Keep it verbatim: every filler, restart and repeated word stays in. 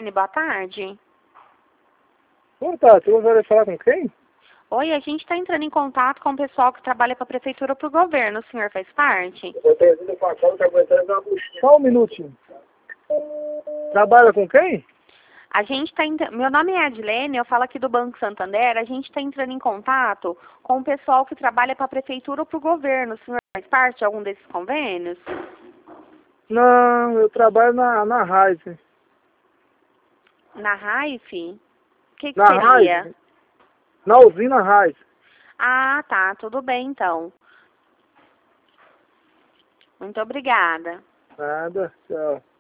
Edilene, boa tarde. Boa tarde, eu gostaria de falar com quem? Oi, a gente está entrando em contato com o pessoal que trabalha para a prefeitura ou para o governo. O senhor faz parte? Só um minutinho. Trabalha com quem? A gente tá ent... Meu nome é Edilene, eu falo aqui do Banco Santander. A gente está entrando em contato com o pessoal que trabalha para a prefeitura ou para o governo. O senhor faz parte de algum desses convênios? Não, eu trabalho na, na Raiz. Na Raif? O que, que Na seria? Raiz? Na usina Raiz. Ah, tá. Tudo bem, então. Muito obrigada. Nada, tchau.